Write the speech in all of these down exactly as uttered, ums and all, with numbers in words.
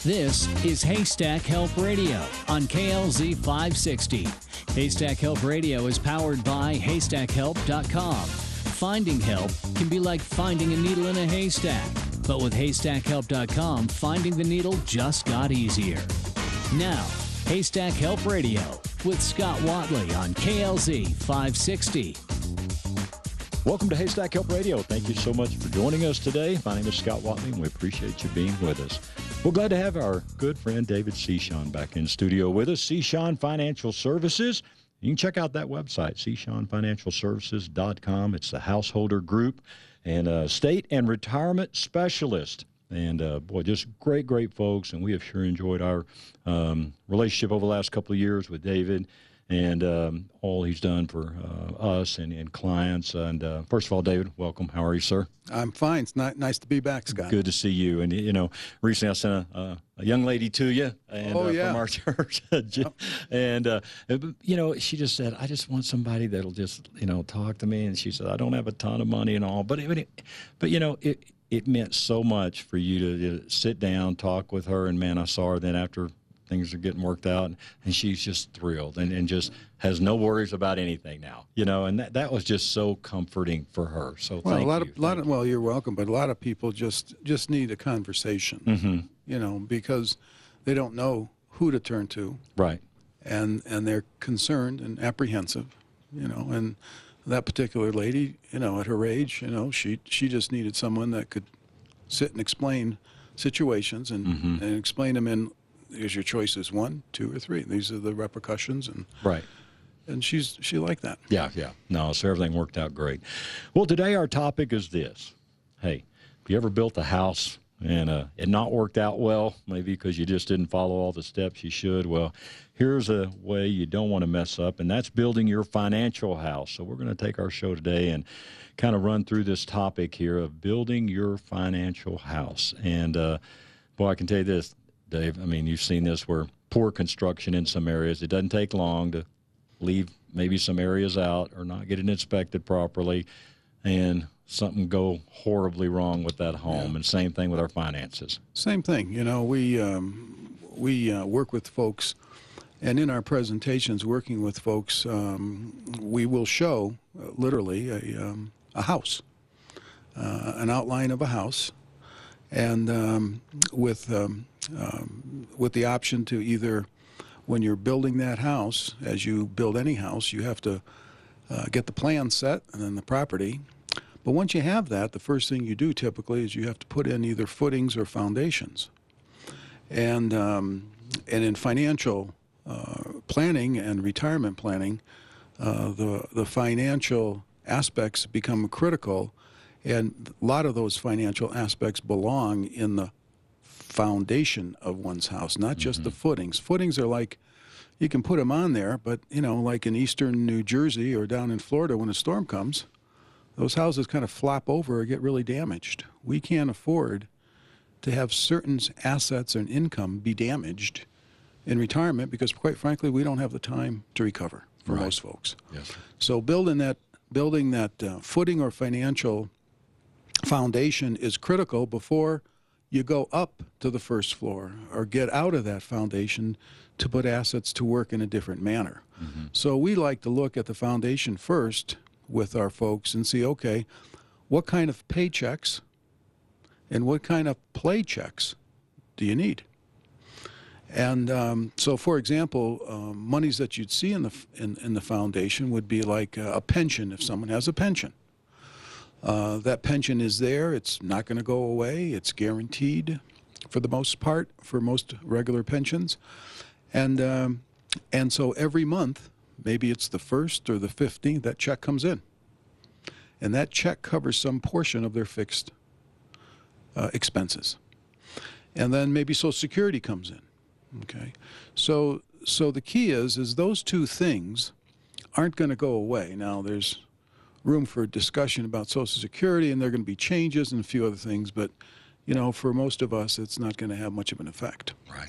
This is Haystack Help Radio on K L Z five sixty. Haystack Help Radio is powered by haystack help dot com. Finding help can be like finding a needle in a haystack, but with haystack help dot com, finding the needle just got easier. Now, Haystack Help Radio with Scott Watley on K L Z five sixty. Welcome to Haystack Help Radio. Thank you so much for joining us today. My name is Scott Watley, and we appreciate you being with us. We're glad to have our good friend David Cishon back in studio with us. Cishon Financial Services. You can check out that website, cishon financial services dot com. It's the householder group and a state and retirement specialist. And, uh, boy, just great, great folks. And we have sure enjoyed our um, relationship over the last couple of years with David and um, all he's done for uh, us and, and clients. And uh, first of all, David, welcome. How are you, sir? I'm fine. It's not, nice to be back, Scott. Good to see you. And, you know, recently I sent a, a, a young lady to you and, oh, uh, yeah. from our church. and, uh, you know, she just said, I just want somebody that'll just, you know, talk to me. And she said, I don't have a ton of money and all. But, it, but you know, it, it meant so much for you to, to sit down, talk with her. And, man, I saw her then after things are getting worked out, and she's just thrilled and, and just has no worries about anything now, you know, and that, that was just so comforting for her. So well, thank a lot you. of, lot of, well, you're welcome, but a lot of people just, just need a conversation, mm-hmm. you know, because they don't know who to turn to. Right. And, and they're concerned and apprehensive, you know, and that particular lady, you know, at her age, you know, she, she just needed someone that could sit and explain situations and, mm-hmm. and explain them in, here's your choices, one, two, or three. These are the repercussions, and right. And she's she liked that. Yeah, yeah. No, so everything worked out great. Well, today our topic is this. Hey, if you ever built a house and uh, it not worked out well, maybe because you just didn't follow all the steps you should, well, here's a way you don't want to mess up, and that's building your financial house. So we're going to take our show today and kind of run through this topic here of building your financial house. And, uh, boy, I can tell you this, Dave, I mean, you've seen this where poor construction in some areas. It doesn't take long to leave maybe some areas out or not get it inspected properly, and something go horribly wrong with that home. Yeah. And same thing with our finances. Same thing. You know, we, um, we uh, work with folks, and in our presentations working with folks, um, we will show uh, literally a, um, a house, uh, an outline of a house, and um, with... Um, Um, with the option to either, when you're building that house, as you build any house, you have to uh, get the plan set and then the property. But once you have that, the first thing you do typically is you have to put in either footings or foundations. And, um, and in financial uh, planning and retirement planning, uh, the, the financial aspects become critical, and a lot of those financial aspects belong in the foundation of one's house, not just mm-hmm. the footings. Footings are like, you can put them on there, but, you know, like in eastern New Jersey or down in Florida when a storm comes, those houses kind of flop over or get really damaged. We can't afford to have certain assets and income be damaged in retirement because, quite frankly, we don't have the time to recover for right. most folks. Yes. So building that, building that uh, footing or financial foundation is critical before you go up to the first floor or get out of that foundation to put assets to work in a different manner. Mm-hmm. So we like to look at the foundation first with our folks and see, okay, what kind of paychecks and what kind of play checks do you need? And um, so, for example, um, monies that you'd see in the, in, in the foundation would be like a pension if someone has a pension. Uh, that pension is there. It's not going to go away. It's guaranteed for the most part for most regular pensions. And, um, and so every month, maybe it's the first or the fifteenth, that check comes in. And that check covers some portion of their fixed uh, expenses. And then maybe Social Security comes in. Okay. So, so the key is, is those two things aren't going to go away. Now, there's room for discussion about Social Security, and there are going to be changes and a few other things, but, you know, for most of us, it's not going to have much of an effect. Right.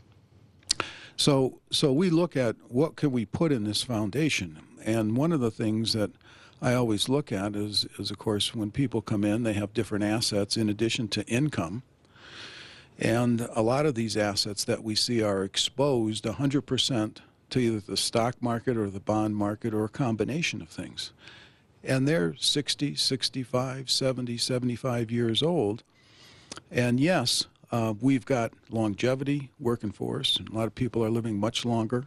So, so we look at what can we put in this foundation, and one of the things that I always look at is, is, of course, when people come in, they have different assets in addition to income. And a lot of these assets that we see are exposed one hundred percent to either the stock market or the bond market or a combination of things. And they're sixty, sixty-five, seventy, seventy-five years old. And yes, uh, we've got longevity working for us. A lot of people are living much longer.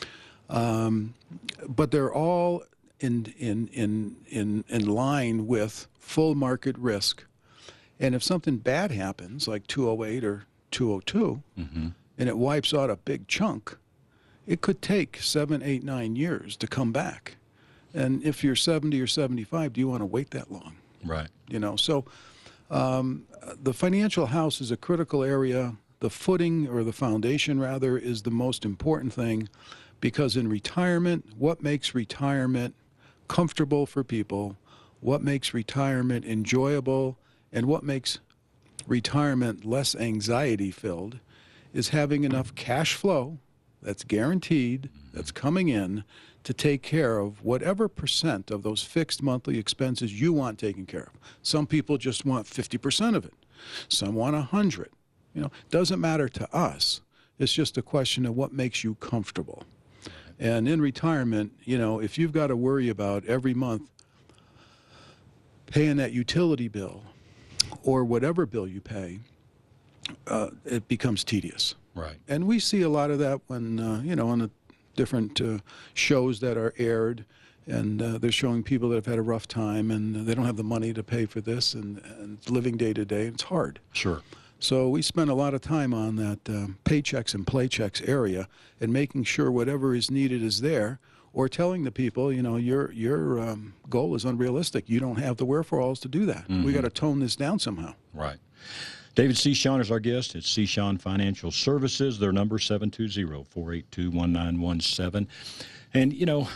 Um, but they're all in, in, in, in, in line with full market risk. And if something bad happens, like two oh eight or two oh two, mm-hmm. and it wipes out a big chunk, it could take seven, eight, nine years to come back. And if you're seventy or seventy-five, do you want to wait that long? Right. You know, so um, the financial house is a critical area. The footing, or the foundation rather, is the most important thing, because in retirement, what makes retirement comfortable for people, what makes retirement enjoyable, and what makes retirement less anxiety-filled is having enough cash flow that's guaranteed, that's coming in, to take care of whatever percent of those fixed monthly expenses you want taken care of. Some people just want fifty percent of it. Some want one hundred. You know, doesn't matter to us. It's just a question of what makes you comfortable. And in retirement, you know, if you've got to worry about every month paying that utility bill, or whatever bill you pay, uh, it becomes tedious. Right. And we see a lot of that when, uh, you know, on the different uh, shows that are aired, and uh, they're showing people that have had a rough time, and they don't have the money to pay for this, and, and living day to day, it's hard. Sure. So we spend a lot of time on that um, paychecks and playchecks area, and making sure whatever is needed is there, or telling the people, you know, your your um, goal is unrealistic. You don't have the wherewithals to do that. Mm-hmm. We got to tone this down somehow. Right. David Cichon is our guest. It's Cichon Financial Services. Their number seven two zero, four eight two, one nine one seven. And, you know,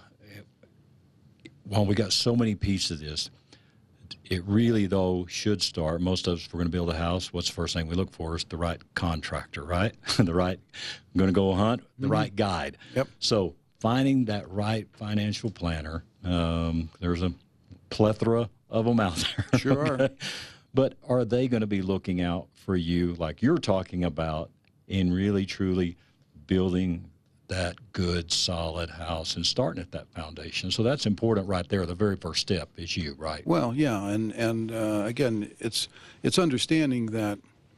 while we got so many pieces of this, it really, though, should start. Most of us, if we're going to build a house, what's the first thing we look for is the right contractor, right? the right, I'm going to go hunt, the mm-hmm. right guide. Yep. So finding that right financial planner, um, there's a plethora of them out there. Sure okay? are. But are they going to be looking out for you like you're talking about in really, truly building that good, solid house and starting at that foundation? So that's important right there. The very first step is you, right? Well, yeah, and and uh, again, it's it's understanding that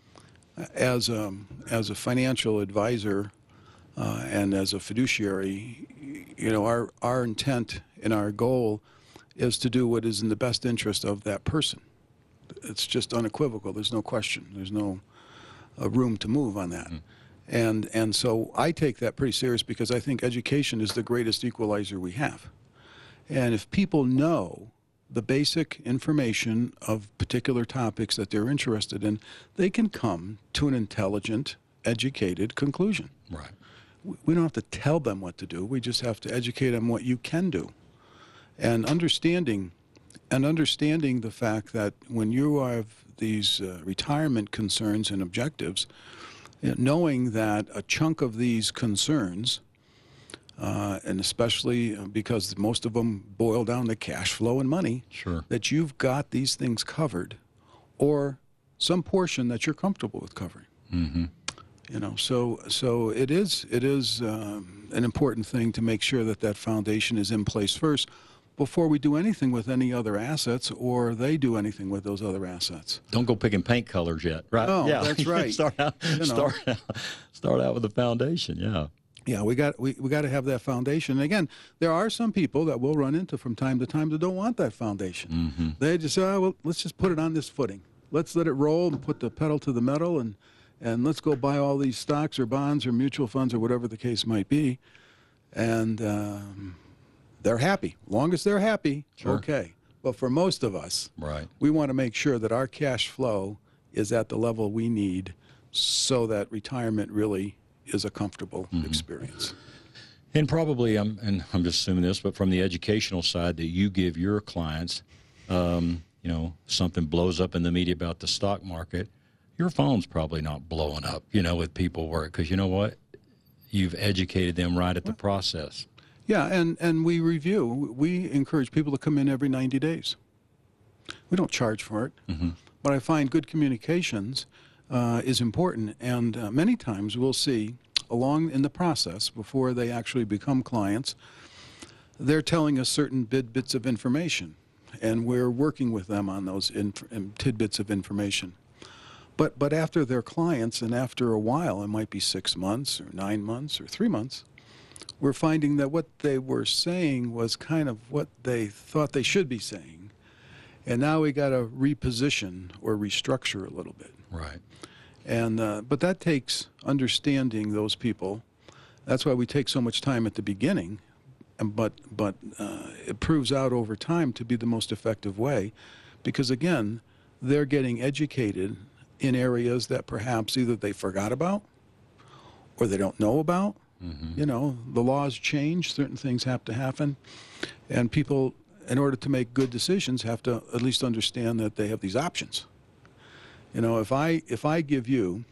as a as a financial advisor uh, and as a fiduciary, you know, our our intent and our goal is to do what is in the best interest of that person. It's just unequivocal. There's no question. There's no uh, room to move on that. Mm. And and so I take that pretty serious, because I think education is the greatest equalizer we have. And if people know the basic information of particular topics that they're interested in, they can come to an intelligent, educated conclusion. Right. We don't have to tell them what to do. We just have to educate them what you can do. And understanding and understanding the fact that when you have these uh, retirement concerns and objectives, knowing that a chunk of these concerns, uh, and especially because most of them boil down to cash flow and money, sure, that you've got these things covered, or some portion that you're comfortable with covering. Mm-hmm. You know, so so it is it is um, an important thing to make sure that that foundation is in place first, before we do anything with any other assets, or they do anything with those other assets. Don't go picking paint colors yet, right? Oh, yeah. that's right. start out, you know. start out, start out with the foundation. Yeah. Yeah, we got we, we got to have that foundation. And again, there are some people that we'll run into from time to time that don't want that foundation. Mm-hmm. They just say, oh, well, let's just put it on this footing. Let's let it roll and put the pedal to the metal, and and let's go buy all these stocks or bonds or mutual funds or whatever the case might be. And um, they're happy. Long as they're happy, sure, okay. But for most of us, right, we want to make sure that our cash flow is at the level we need, so that retirement really is a comfortable mm-hmm. experience. And probably, I'm, and I'm just assuming this, but from the educational side that you give your clients, um, you know, something blows up in the media about the stock market, your phone's probably not blowing up, you know, with people work, because you know what? You've educated them right at the process. Yeah, and, and we review. We encourage people to come in every ninety days. We don't charge for it. Mm-hmm. But I find good communications uh, is important. And uh, many times we'll see along in the process, before they actually become clients, they're telling us certain bit, bits of information, and we're working with them on those inf tidbits of information. But, but after they're clients, and after a while, it might be six months or nine months or three months, we're finding that what they were saying was kind of what they thought they should be saying. And now we got to reposition or restructure a little bit. Right. And, uh, but that takes understanding those people. That's why we take so much time at the beginning. And, but but uh, it proves out over time to be the most effective way, because, again, they're getting educated in areas that perhaps either they forgot about or they don't know about. Mm-hmm. You know, the laws change, certain things have to happen, and people, in order to make good decisions, have to at least understand that they have these options. You know, if I if I give you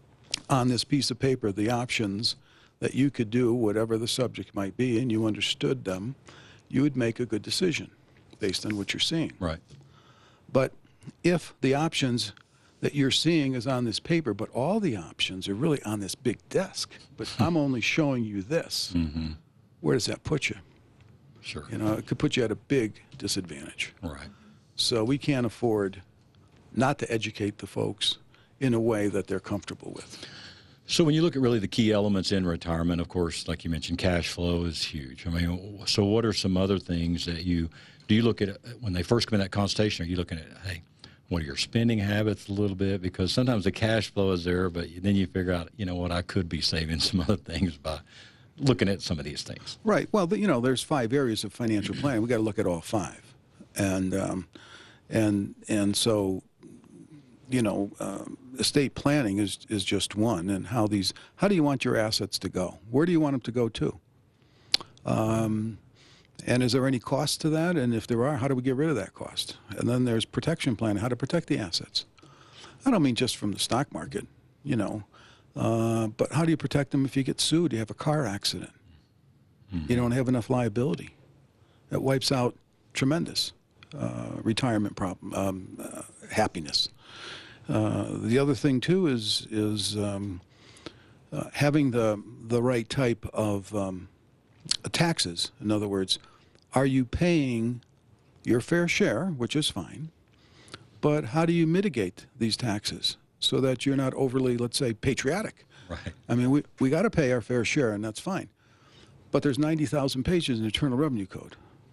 on this piece of paper the options that you could do whatever the subject might be, and you understood them, you would make a good decision based on what you're seeing. Right. But if the options that you're seeing is on this paper, but all the options are really on this big desk, but I'm only showing you this, mm-hmm. where does that put you? Sure. You know, it could put you at a big disadvantage. Right. So we can't afford not to educate the folks in a way that they're comfortable with. So when you look at really the key elements in retirement, of course, like you mentioned, cash flow is huge. I mean, so what are some other things that you, do you look at when they first come in that consultation, are you looking at, hey, what are your spending habits a little bit? Because sometimes the cash flow is there, but then you figure out, you know what, I could be saving some other things by looking at some of these things. Right. Well, you know, there's five areas of financial planning. We got to look at all five. And, um, and, and so, you know, um, estate planning is, is just one. And how these, how do you want your assets to go? Where do you want them to go to? Um, And is there any cost to that? And if there are, how do we get rid of that cost? And then there's protection plan, how to protect the assets. I don't mean just from the stock market, you know, uh, but how do you protect them if you get sued? You have a car accident. Mm-hmm. You don't have enough liability. That wipes out tremendous uh, retirement problem, um, uh, happiness. Uh, the other thing too is is um, uh, having the the right type of um, taxes. In other words, are you paying your fair share, which is fine, but how do you mitigate these taxes so that you're not overly, let's say, patriotic? Right. I mean, we, we got to pay our fair share, and that's fine. But there's ninety thousand pages in the Internal Revenue Code.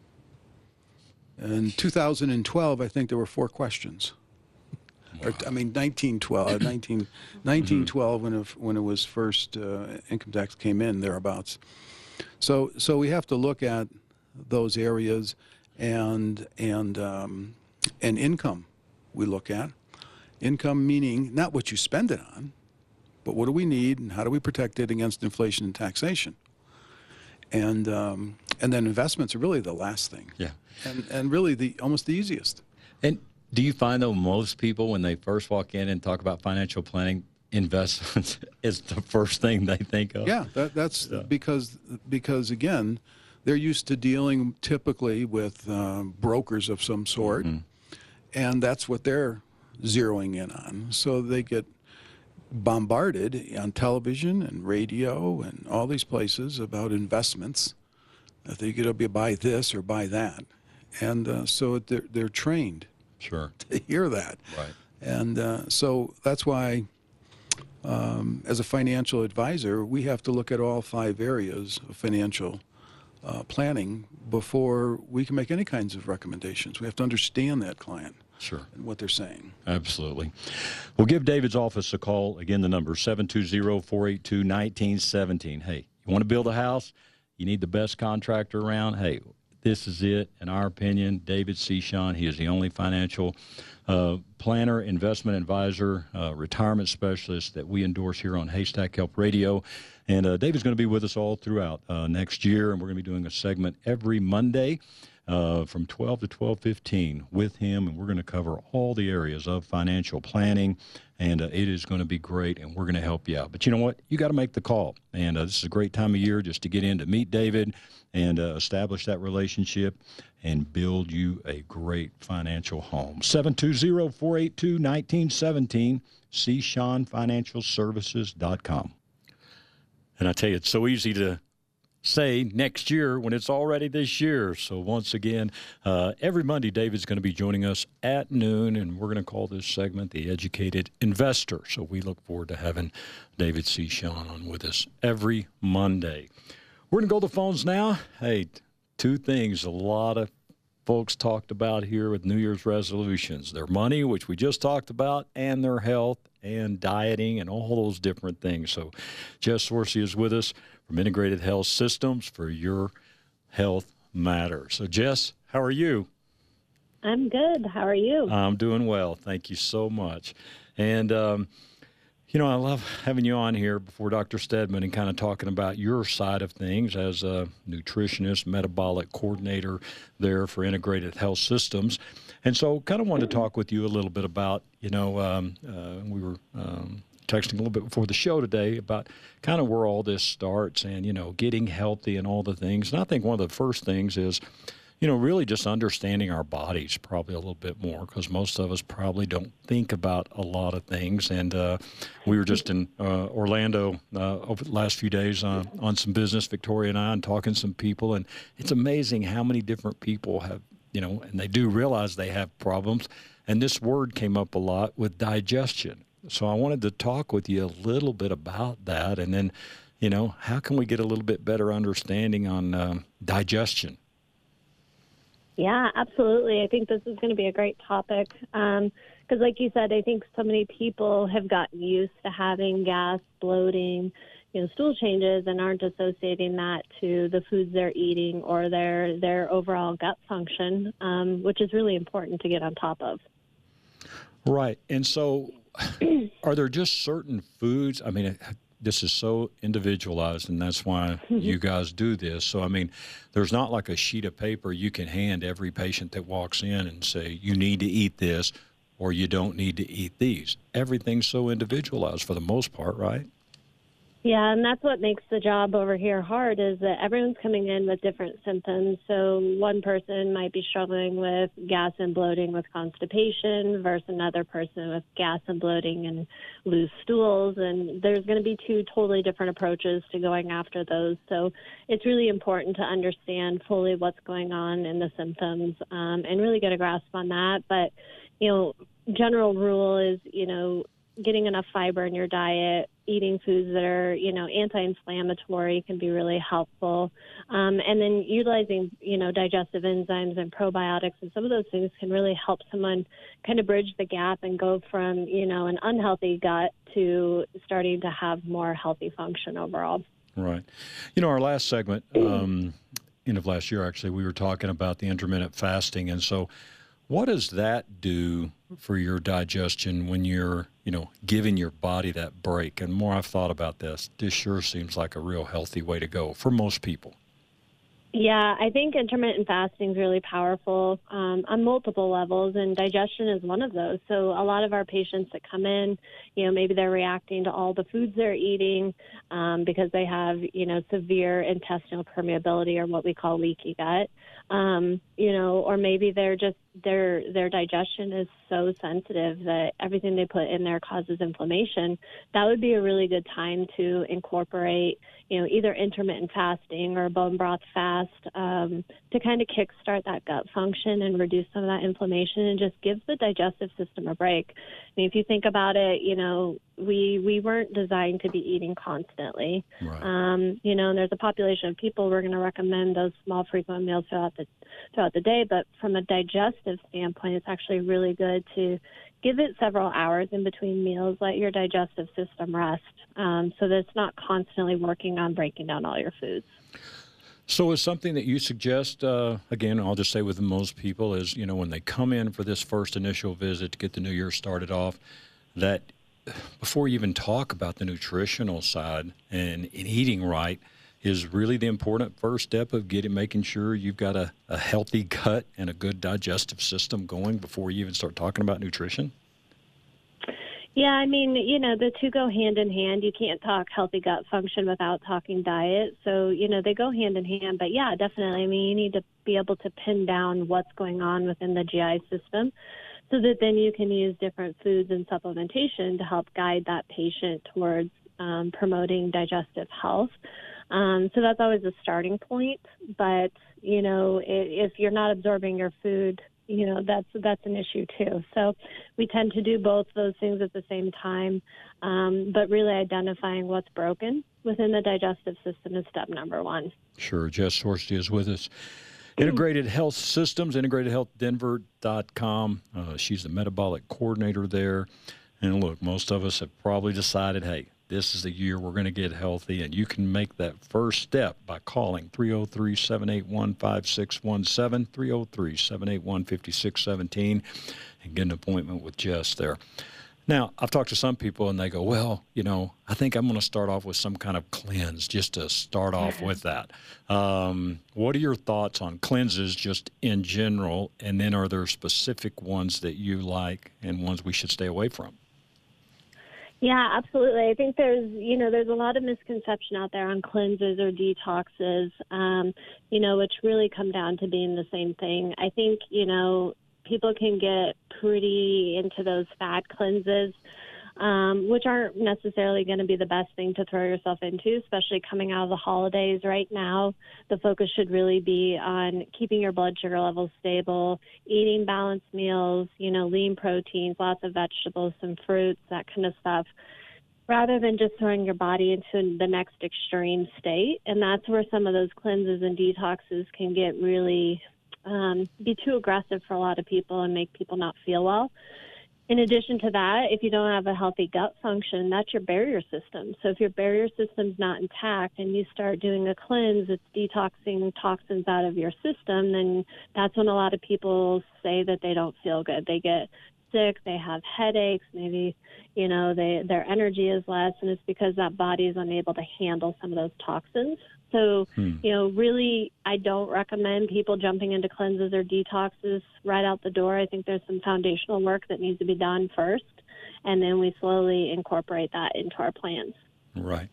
In two thousand twelve, I think there were four questions. Wow. Or, I mean, nineteen twelve, nineteen, nineteen twelve when it, when it was first uh, income tax came in, thereabouts. So, so we have to look at those areas, and and um, and income. We look at income, meaning not what you spend it on, but what do we need, and how do we protect it against inflation and taxation. And um, and then investments are really the last thing. Yeah. And and really the almost the easiest. And do you find though most people when they first walk in and talk about financial planning, investments is the first thing they think of? Yeah, that, that's yeah. because because again, they're used to dealing typically with uh, brokers of some sort, mm-hmm. and that's what they're zeroing in on. So they get bombarded on television and radio and all these places about investments. That they get to buy this or buy that, and uh, so they're they're trained. Sure. To hear that. Right. And uh, so that's why. Um, as a financial advisor, we have to look at all five areas of financial uh, planning before we can make any kinds of recommendations. We have to understand that client. Sure. And what they're saying. Absolutely. Well, give David's office a call. Again, the number is seven two zero, four eight two, one nine one seven. Hey, you want to build a house? You need the best contractor around? Hey, this is it. In our opinion, David Cishon, he is the only financial uh, planner, investment advisor, uh, retirement specialist that we endorse here on Haystack Help Radio. And uh, David's going to be with us all throughout uh, next year, and we're going to be doing a segment every Monday uh, from twelve to twelve fifteen with him, and we're going to cover all the areas of financial planning and uh, it is going to be great, and we're going to help you out. But you know what? You got to make the call, and uh, this is a great time of year just to get in to meet David and uh, establish that relationship and build you a great financial home. seven two zero, four eight two, one nine one seven, c sean financial services dot com. And I tell you, it's so easy to say next year when it's already this year. So once again, uh, every Monday, David's going to be joining us at noon, and we're going to call this segment The Educated Investor. So we look forward to having David C. Sean on with us every Monday. We're going to go to the phones now. Hey, two things a lot of folks talked about here with New Year's resolutions: their money, which we just talked about, and their health and dieting and all those different things. So Jess Swarsea is with us from Integrated Health Systems for Your Health Matters. So, Jess, how are you? I'm good. How are you? I'm doing well. Thank you so much. And, um, you know, I love having you on here before Doctor Stedman and kind of talking about your side of things as a nutritionist, metabolic coordinator there for Integrated Health Systems. And so kind of wanted to talk with you a little bit about, you know, um, uh, we were um, texting a little bit before the show today about kind of where all this starts and, you know, getting healthy and all the things. And I think one of the first things is, you know, really just understanding our bodies probably a little bit more, because most of us probably don't think about a lot of things. And uh, we were just in uh, Orlando uh, over the last few days uh, on some business, Victoria and I, and talking to some people. And it's amazing how many different people have, you know, and they do realize they have problems. And this word came up a lot with digestion. So I wanted to talk with you a little bit about that. And then, you know, how can we get a little bit better understanding on um, digestion? Yeah, absolutely. I think this is going to be a great topic because, um, like you said, I think so many people have gotten used to having gas, bloating, you know, stool changes, and aren't associating that to the foods they're eating or their their overall gut function, um, which is really important to get on top of. Right. And so are there just certain foods? I mean, this is so individualized, and that's why you guys do this. So, I mean, there's not like a sheet of paper you can hand every patient that walks in and say, you need to eat this or you don't need to eat these. Everything's so individualized for the most part, right? Yeah, and that's what makes the job over here hard, is that everyone's coming in with different symptoms. So one person might be struggling with gas and bloating with constipation versus another person with gas and bloating and loose stools. And there's going to be two totally different approaches to going after those. So it's really important to understand fully what's going on in the symptoms um, and really get a grasp on that. But, you know, general rule is, you know, getting enough fiber in your diet, eating foods that are, you know, anti-inflammatory can be really helpful. Um, and then utilizing, you know, digestive enzymes and probiotics and some of those things can really help someone kind of bridge the gap and go from, you know, an unhealthy gut to starting to have more healthy function overall. Right. You know, our last segment, um, end of last year, actually, we were talking about the intermittent fasting. And so what does that do for your digestion when you're, you know, giving your body that break? And more I've thought about this, this sure seems like a real healthy way to go for most people. Yeah, I think intermittent fasting is really powerful um, on multiple levels, and digestion is one of those. So a lot of our patients that come in, you know, maybe they're reacting to all the foods they're eating um, because they have, you know, severe intestinal permeability, or what we call leaky gut, um, you know, or maybe they're just, their their digestion is so sensitive that everything they put in there causes inflammation. That would be a really good time to incorporate, you know, either intermittent fasting or bone broth fast um, to kind of kickstart that gut function and reduce some of that inflammation and just give the digestive system a break. I mean, if you think about it, you know, we we weren't designed to be eating constantly. Right. Um, you know, and there's a population of people we're going to recommend those small frequent meals throughout the throughout the day. But from a digestive standpoint, it's actually really good to give it several hours in between meals. Let your digestive system rest um, so that it's not constantly working on breaking down all your foods. So is something that you suggest, uh, again, I'll just say with most people, is, you know, when they come in for this first initial visit to get the new year started off, that before you even talk about the nutritional side and, and eating right, is really the important first step of getting, making sure you've got a, a healthy gut and a good digestive system going before you even start talking about nutrition? Yeah, I mean, you know, the two go hand in hand. You can't talk healthy gut function without talking diet. So, you know, they go hand in hand. But yeah, definitely. I mean, you need to be able to pin down what's going on within the G I system so that then you can use different foods and supplementation to help guide that patient towards um, promoting digestive health. Um, so that's always a starting point. But, you know, if, if you're not absorbing your food, you know, that's that's an issue too. So we tend to do both those things at the same time, um, but really identifying what's broken within the digestive system is step number one. Sure. Jess Horsty is with us. Integrated Health Systems, integrated health denver dot com. Uh, she's the metabolic coordinator there. And look, most of us have probably decided, hey, this is the year we're going to get healthy, and you can make that first step by calling three oh three, seven eight one, five six one seven, three oh three, seven eight one, five six one seven, and get an appointment with Jess there. Now, I've talked to some people, and they go, well, you know, I think I'm going to start off with some kind of cleanse just to start off with that. Um, what are your thoughts on cleanses just in general, and then are there specific ones that you like and ones we should stay away from? Yeah, absolutely. I think there's, you know, there's a lot of misconception out there on cleanses or detoxes, um, you know, which really come down to being the same thing. I think, you know, people can get pretty into those fat cleanses, um, which aren't necessarily going to be the best thing to throw yourself into, especially coming out of the holidays right now. The focus should really be on keeping your blood sugar levels stable, eating balanced meals, you know, lean proteins, lots of vegetables, some fruits, that kind of stuff, rather than just throwing your body into the next extreme state. And that's where some of those cleanses and detoxes can get really um, be too aggressive for a lot of people and make people not feel well. In addition to that, if you don't have a healthy gut function, that's your barrier system. So if your barrier system's not intact and you start doing a cleanse, it's detoxing toxins out of your system, then that's when a lot of people say that they don't feel good. They get sick, they have headaches, maybe, you know, they their energy is less, and it's because that body is unable to handle some of those toxins. So, hmm. you know, really, I don't recommend people jumping into cleanses or detoxes right out the door. I think there's some foundational work that needs to be done first, and then we slowly incorporate that into our plans. Right.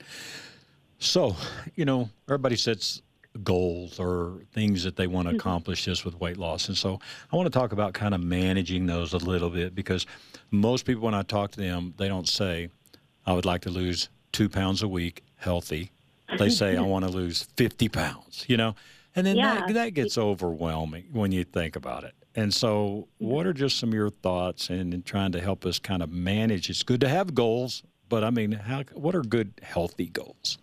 So, you know, everybody sets goals or things that they want to accomplish just with weight loss. And so I want to talk about kind of managing those a little bit, because most people, when I talk to them, they don't say, I would like to lose two pounds a week healthy. They say, I want to lose fifty pounds, you know, and then yeah. that, that gets overwhelming when you think about it. And so what are just some of your thoughts in, in trying to help us kind of manage? It's good to have goals, but I mean, how, what are good, healthy goals?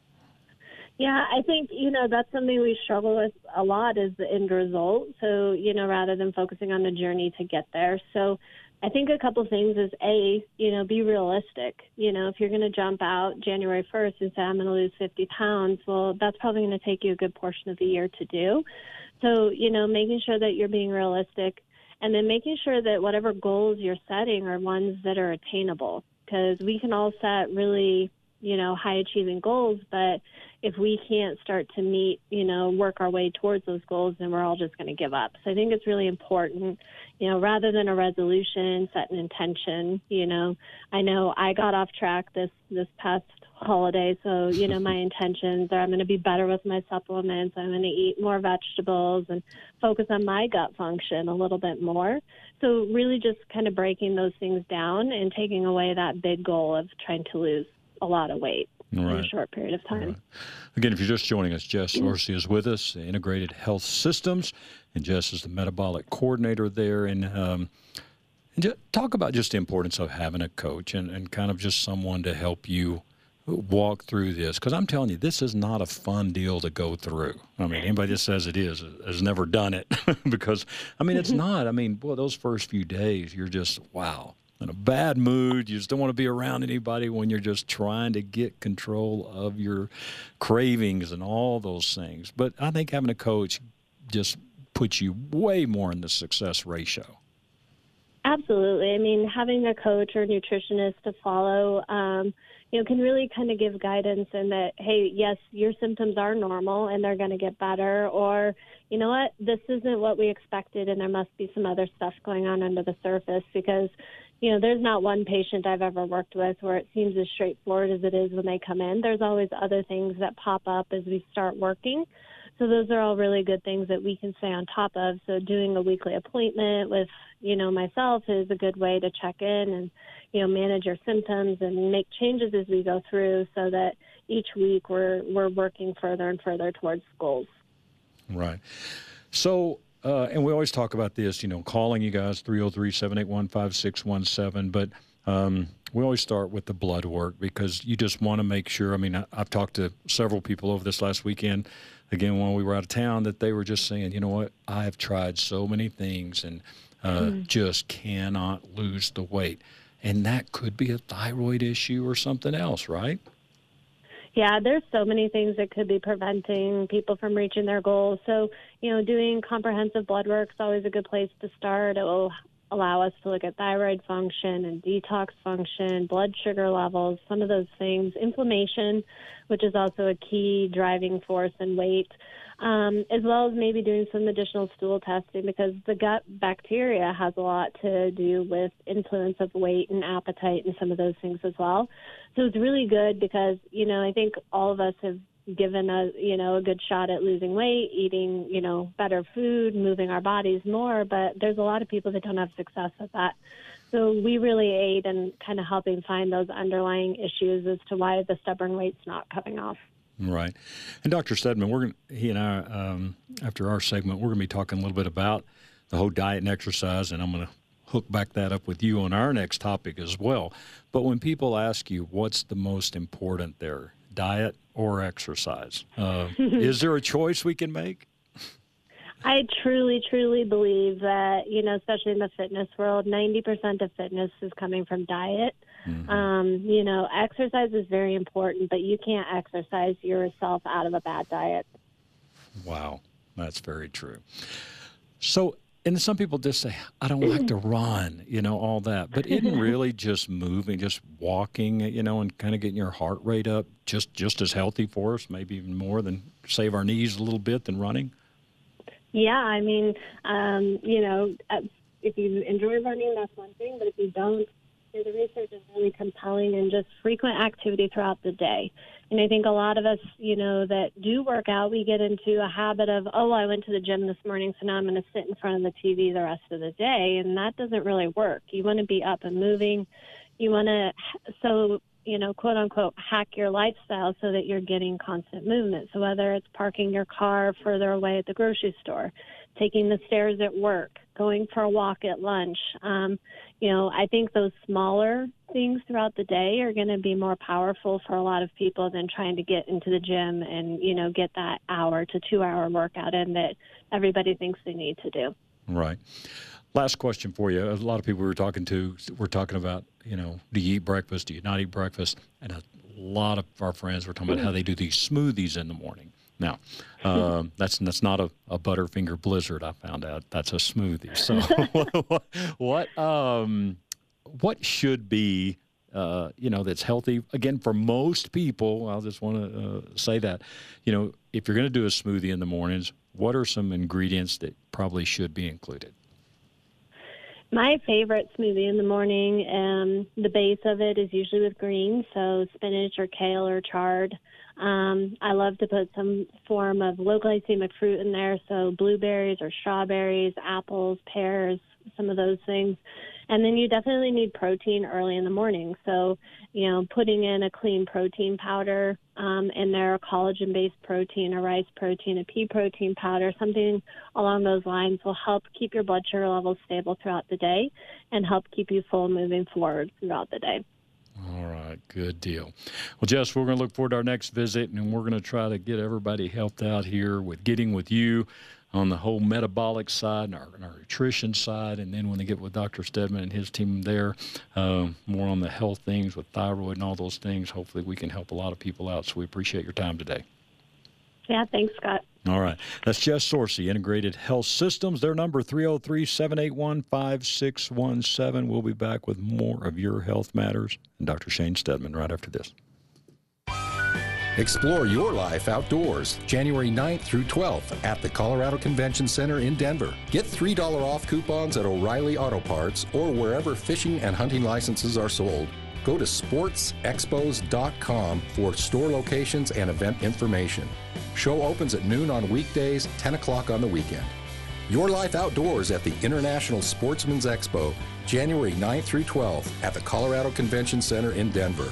Yeah, I think, you know, that's something we struggle with a lot is the end result. So, you know, rather than focusing on the journey to get there. So I think a couple of things is, A, you know, be realistic. You know, if you're going to jump out January first and say, I'm going to lose fifty pounds, well, that's probably going to take you a good portion of the year to do. So, you know, making sure that you're being realistic, and then making sure that whatever goals you're setting are ones that are attainable, because we can all set really, you know, high achieving goals, but if we can't start to meet, you know, work our way towards those goals, then we're all just going to give up. So I think it's really important, you know, rather than a resolution, set an intention. You know, I know I got off track this, this past holiday. So, you know, my intentions are I'm going to be better with my supplements. I'm going to eat more vegetables and focus on my gut function a little bit more. So really just kind of breaking those things down and taking away that big goal of trying to lose a lot of weight right. in a short period of time. Right. Again, if you're just joining us, Jess Horsty is with us, Integrated Health Systems, and Jess is the metabolic coordinator there. And, um, and just talk about just the importance of having a coach and, and kind of just someone to help you walk through this. Because I'm telling you, this is not a fun deal to go through. I mean, anybody that says it is has never done it because, I mean, it's not. I mean, boy, those first few days, you're just, wow. In a bad mood. You just don't want to be around anybody when you're just trying to get control of your cravings and all those things. But I think having a coach just puts you way more in the success ratio. Absolutely. I mean, having a coach or nutritionist to follow, um, you know, can really kind of give guidance in that, hey, yes, your symptoms are normal and they're going to get better, or, you know what, this isn't what we expected and there must be some other stuff going on under the surface, because, you know, there's not one patient I've ever worked with where it seems as straightforward as it is when they come in. There's always other things that pop up as we start working. So those are all really good things that we can stay on top of. So doing a weekly appointment with, you know, myself is a good way to check in and, you know, manage your symptoms and make changes as we go through so that each week we're we're working further and further towards goals. Right. So, uh, and we always talk about this, you know, calling you guys, three oh three, seven eight one, five six one seven, but um, we always start with the blood work because you just want to make sure. I mean, I, I've talked to several people over this last weekend, again, when we were out of town, that they were just saying, you know what, I have tried so many things and uh, mm. just cannot lose the weight. And that could be a thyroid issue or something else, right? Yeah, there's so many things that could be preventing people from reaching their goals. So, you know, doing comprehensive blood work is always a good place to start. It will allow us to look at thyroid function and detox function, blood sugar levels, some of those things, inflammation, which is also a key driving force in weight, um, as well as maybe doing some additional stool testing because the gut bacteria has a lot to do with influence of weight and appetite and some of those things as well. So it's really good because, you know, I think all of us have given a, you know, a good shot at losing weight, eating, you know, better food, moving our bodies more, but there's a lot of people that don't have success with that. So we really aid in kind of helping find those underlying issues as to why the stubborn weight's not coming off. Right. And Doctor Stedman, we're going he and I, um, after our segment, we're going to be talking a little bit about the whole diet and exercise, and I'm going to hook back that up with you on our next topic as well. But when people ask you what's the most important there, diet or exercise, uh, is there a choice we can make? I truly, truly believe that, you know, especially in the fitness world, ninety percent of fitness is coming from diet. Mm-hmm. Um, you know, exercise is very important, but you can't exercise yourself out of a bad diet. Wow, that's very true. So, and some people just say, I don't like to run, you know, all that. But isn't really just moving, just walking, you know, and kind of getting your heart rate up just, just as healthy for us, maybe even more than save our knees a little bit than running? Yeah, I mean, um, you know, if you enjoy running, that's one thing. But if you don't, the research is really compelling and just frequent activity throughout the day. And I think a lot of us, you know, that do work out, we get into a habit of, oh, I went to the gym this morning, so now I'm going to sit in front of the T V the rest of the day. And that doesn't really work. You want to be up and moving. You want to, so, you know, quote unquote, hack your lifestyle so that you're getting constant movement. So whether it's parking your car further away at the grocery store, taking the stairs at work, going for a walk at lunch, um, you know, I think those smaller things throughout the day are going to be more powerful for a lot of people than trying to get into the gym and, you know, get that hour to two hour workout in that everybody thinks they need to do. Right. Last question for you. A lot of people we were talking to were talking about, you know, do you eat breakfast? Do you not eat breakfast? And a lot of our friends were talking about how they do these smoothies in the morning. Now, um, that's that's not a, a Butterfinger Blizzard, I found out. That's a smoothie. So what what, um, what should be, uh, you know, that's healthy? Again, for most people, I just want to uh, say that, you know, if you're going to do a smoothie in the mornings, what are some ingredients that probably should be included? My favorite smoothie in the morning, um, the base of it is usually with greens, so spinach or kale or chard. Um, I love to put some form of low glycemic fruit in there, so blueberries or strawberries, apples, pears, some of those things. And then you definitely need protein early in the morning. So, you know, putting in a clean protein powder um, in there, a collagen-based protein, a rice protein, a pea protein powder, something along those lines will help keep your blood sugar levels stable throughout the day and help keep you full moving forward throughout the day. All right, good deal. Well, Jess, we're going to look forward to our next visit, and we're going to try to get everybody helped out here with getting with you on the whole metabolic side and our, and our nutrition side, and then when they get with Doctor Stedman and his team there, uh, more on the health things with thyroid and all those things. Hopefully we can help a lot of people out, so we appreciate your time today. Yeah, thanks, Scott. All right. That's Jess Sorcy, Integrated Health Systems. Their number, three oh three, seven eight one, five six one seven. We'll be back with more of Your Health Matters and Doctor Shane Stedman right after this. Explore your life outdoors, January ninth through twelfth at the Colorado Convention Center in Denver. Get three dollars off coupons at O'Reilly Auto Parts or wherever fishing and hunting licenses are sold. Go to sports expos dot com for store locations and event information. Show opens at noon on weekdays, ten o'clock on the weekend. Your life outdoors at the International Sportsman's Expo, January ninth through twelfth at the Colorado Convention Center in Denver.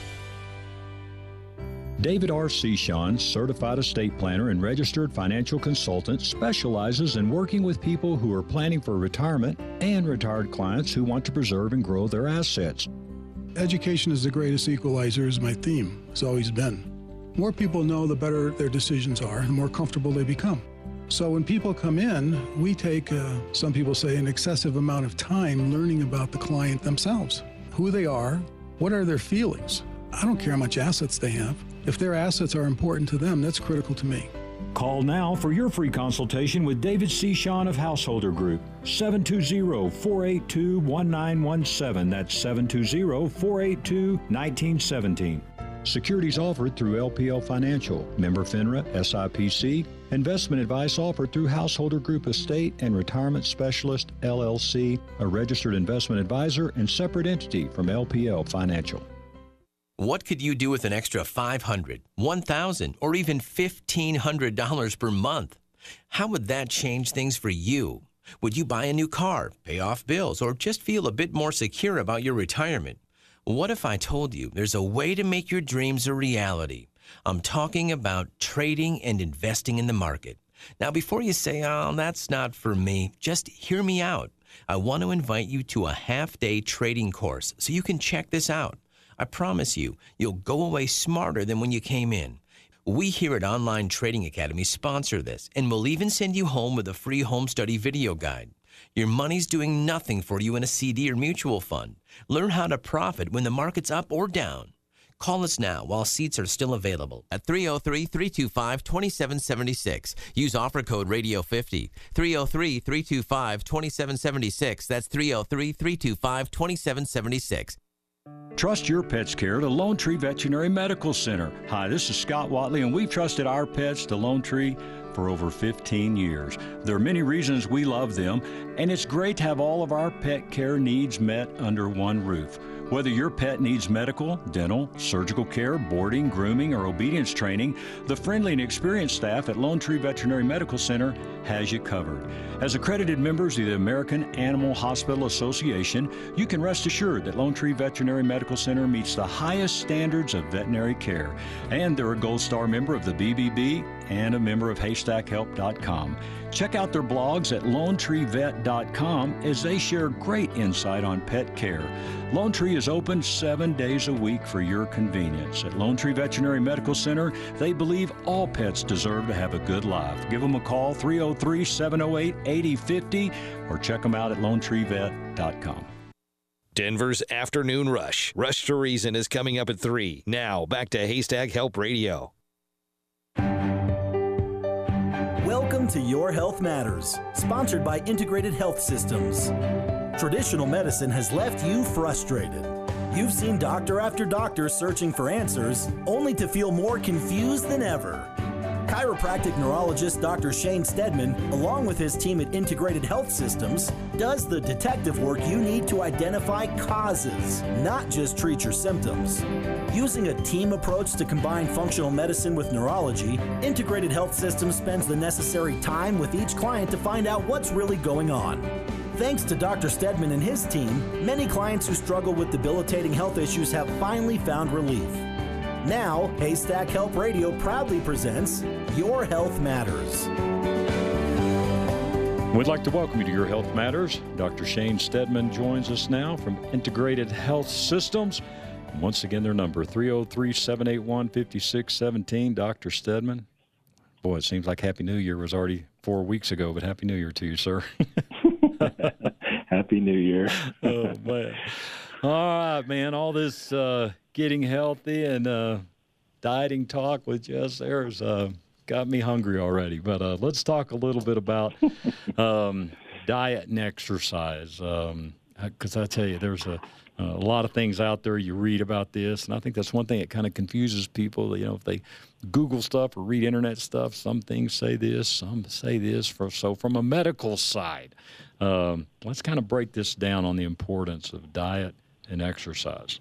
David R. Sechon, certified estate planner and registered financial consultant, specializes in working with people who are planning for retirement and retired clients who want to preserve and grow their assets. Education is the greatest equalizer is my theme. It's always been. More people know, the better their decisions are, the more comfortable they become. So when people come in, we take, uh, some people say, an excessive amount of time learning about the client themselves, who they are, what are their feelings. I don't care how much assets they have. If their assets are important to them, that's critical to me. Call now for your free consultation with David Sechon of Householder Group, seven two zero, four eight two, one nine one seven. That's seven two zero, four eight two, one nine one seven. Securities offered through L P L Financial, member FINRA, S I P C. Investment advice offered through Householder Group Estate and Retirement Specialist, L L C, a registered investment advisor and separate entity from L P L Financial. What could you do with an extra five hundred dollars, one thousand dollars, or even fifteen hundred dollars per month? How would that change things for you? Would you buy a new car, pay off bills, or just feel a bit more secure about your retirement? What if I told you there's a way to make your dreams a reality? I'm talking about trading and investing in the market. Now, before you say, oh, that's not for me, just hear me out. I want to invite you to a half-day trading course so you can check this out. I promise you, you'll go away smarter than when you came in. We here at Online Trading Academy sponsor this, and we'll even send you home with a free home study video guide. Your money's doing nothing for you in a C D or mutual fund. Learn how to profit when the market's up or down. Call us now while seats are still available at three oh three, three two five, two seven seven six. Use offer code radio fifty. three oh three, three two five, two seven seven six. That's three oh three, three two five, two seven seven six. Trust your pet's care to Lone Tree Veterinary Medical Center. Hi, this is Scott Watley, and we've trusted our pets to Lone Tree for over fifteen years. There are many reasons we love them, and it's great to have all of our pet care needs met under one roof. Whether your pet needs medical, dental, surgical care, boarding, grooming, or obedience training, the friendly and experienced staff at Lone Tree Veterinary Medical Center has you covered. As accredited members of the American Animal Hospital Association, you can rest assured that Lone Tree Veterinary Medical Center meets the highest standards of veterinary care. And they're a Gold Star member of the B B B and a member of haystack help dot com. Check out their blogs at lone tree vet dot com as they share great insight on pet care. Lone Tree is open seven days a week for your convenience. At Lone Tree Veterinary Medical Center, they believe all pets deserve to have a good life. Give them a call, three oh three, seven oh eight, eight oh five oh, or check them out at lone tree vet dot com. Denver's Afternoon Rush. Rush to Reason is coming up at three. Now, back to Haystack Help Radio. Welcome to Your Health Matters, sponsored by Integrated Health Systems. Traditional medicine has left you frustrated. You've seen doctor after doctor searching for answers, only to feel more confused than ever. Chiropractic neurologist Doctor Shane Stedman, along with his team at Integrated Health Systems, does the detective work you need to identify causes, not just treat your symptoms. Using a team approach to combine functional medicine with neurology, Integrated Health Systems spends the necessary time with each client to find out what's really going on. Thanks to Doctor Stedman and his team, many clients who struggle with debilitating health issues have finally found relief. Now, Haystack Help Radio proudly presents Your Health Matters. We'd like to welcome you to Your Health Matters. Doctor Shane Stedman joins us now from Integrated Health Systems. And once again, their number, three oh three, seven eight one, five six one seven. Doctor Stedman. Boy, it seems like Happy New Year was already four weeks ago, but Happy New Year to you, sir. Happy New Year. Oh, man. All right, man. All this uh, getting healthy and uh, dieting talk with Jess there has uh, got me hungry already. But uh, let's talk a little bit about um, diet and exercise. Because um, I tell you, there's a Uh, a lot of things out there you read about this, and I think that's one thing that kind of confuses people. You know, if they Google stuff or read internet stuff, some things say this, some say this. For so from a medical side, um, let's kind of break this down on the importance of diet and exercise.